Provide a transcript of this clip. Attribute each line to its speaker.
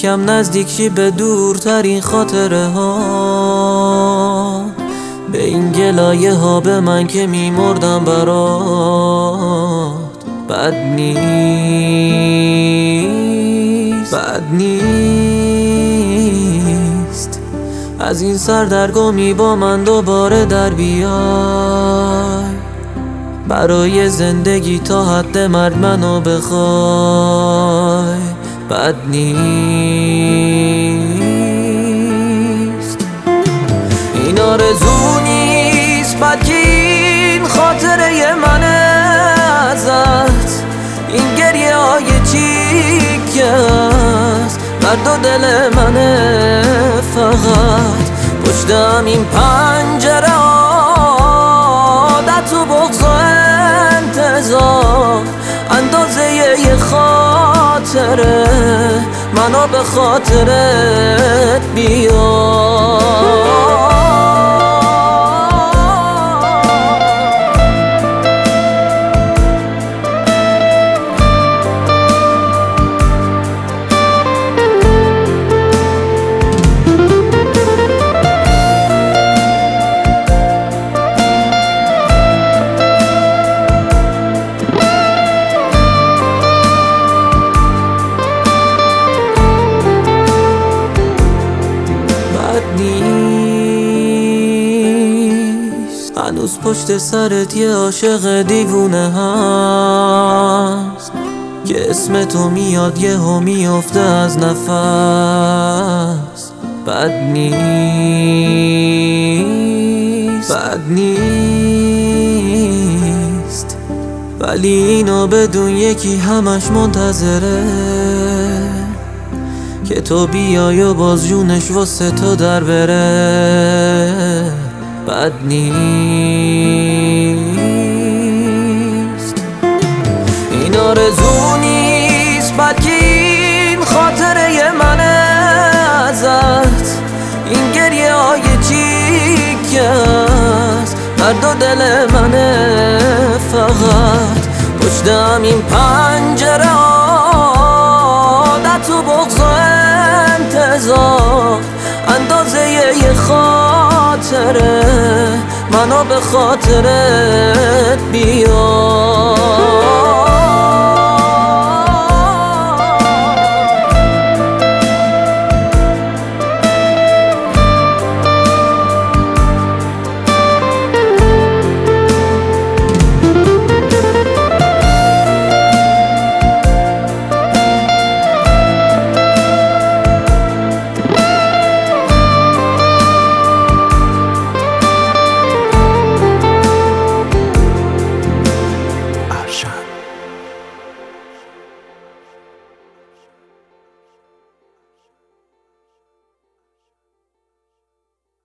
Speaker 1: یکم نزدیک شی به دورترین خاطره ها، به این گلایه ها به من که میمردم برات. بد نیست از این سردرگمی با من دوباره در بیای، برای زندگی تا حد مرگ منو بخوای. بد نیست این آرزو نیست، بلکه این خاطره منه ازت. این گریه های چیکه است، درد و دل منه فقط. پشتم این پنجره عادت و بغض و انتظار، اندازه یه خاطره منو به خاطرت بیار. هنوز پشت سرت یه عاشق دیوونه هست که اسم تو میاد یهو میفته از نفس. بد نیست ولی اینو بدون یکی همش منتظره که تو بیای و باز جونش واسه تو در بره. بد نیست این آرزو نیست، بلکه این خاطره منه ازت. این گریه های چیکه است، درد و دل منه فقط. پشتم این پنجره عادت و بغض و انتظار، اندازه یه خاطره منو به خاطرت بیار.